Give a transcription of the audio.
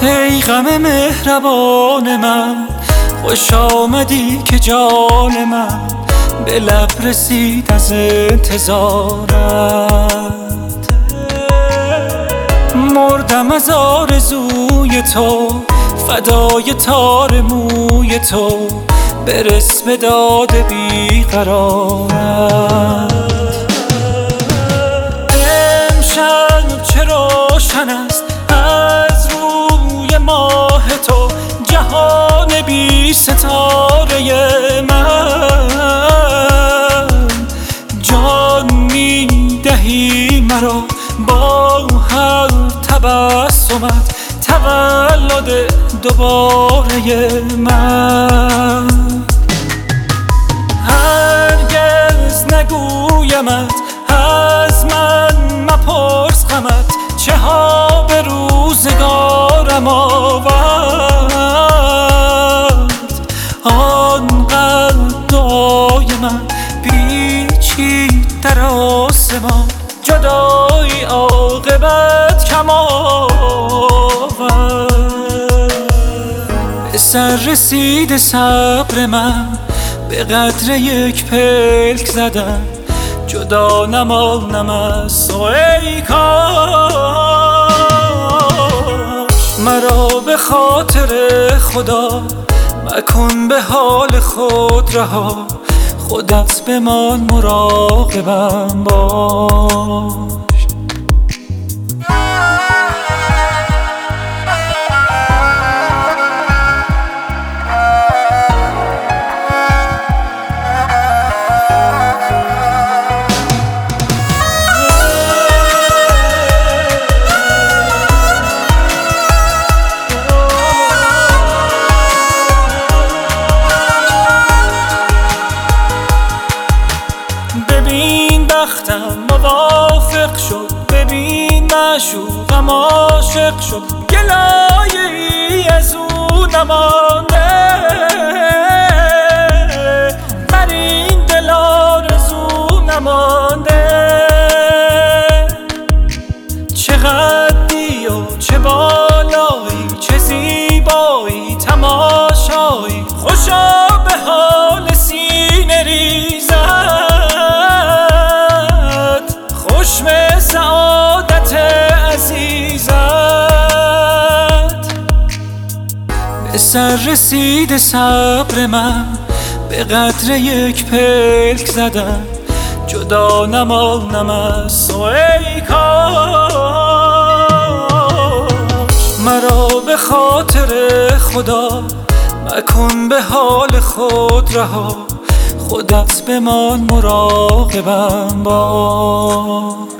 ای غم مهربان من، خوش آمدی که جان من به لب رسید از انتظارت. مردم از آرزوی تو، فدای تار موی تو، برس به داد بیقرارت. امشب چه روشن است از روی ماه تو، جهان بی ستاره من. جان می دهی مرا با هر تبسمت، تولد دوباره من. هرگز نگویمت از من مپرس غمت، چه ها به روزگارم آورد. آنقدر دعای من پیچید در آسمان، جدایی عاقبت کم آورد. به سر رسید صبر من، به قدر یک پلک زدم، جدا نمانم از تو ای کاش. مرا به خاطر خدا مکن به حال خود رها، خودت بمان مراقبم باش. ببین بختم موافق شد، ببین معشوقم عاشق شد، گلایه‌ای از او نمانده، بر این دل آرزو نمانده. چقدری و چه بالایی، چه زیبایی تماشایی، خوشا به حال سینه ریزد، خوش به سعادت عزیزت. به سر رسید صبر من، به قدر یک پلک زدم، جدا نمانم از تو ای کاش. مرا به خاطر خدا مکن به حال خود رها، خودت بمان مراقبم باش.